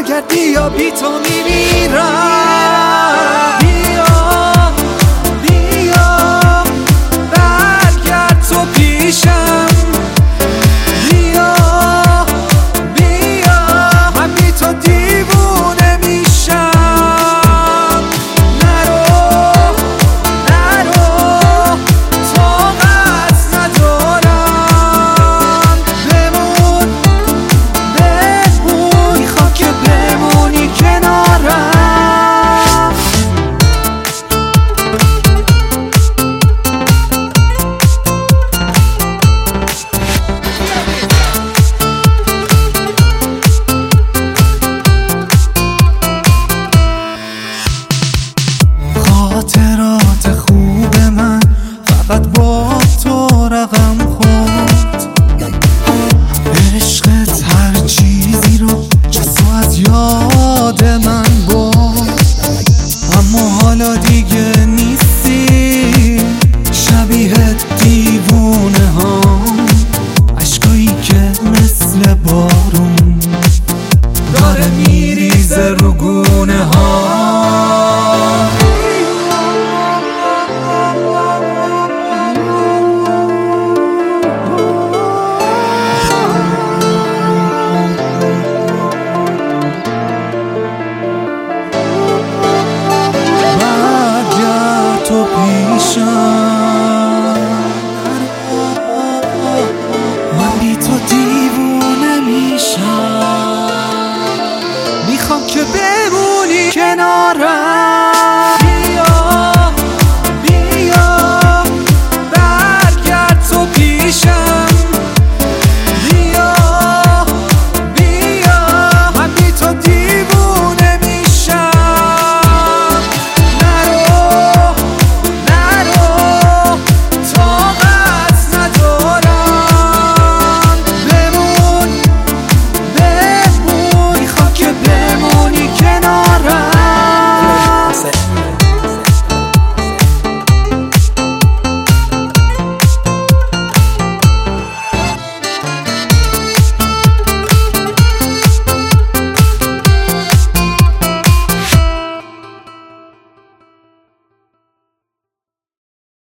برگردی یا بی تو میمیرم. بیا بیا برگرد تو پیشم، بیا بیا من بی تو دیوونه میشم. نرو نرو طاقت ندارم، بمون بمون میخوام که بمونی کنارم. خاطرات خوب من فقط با تو رقم خورد، عشقت هر چیزی رو جز از یاد من برد. اما حالا دیگه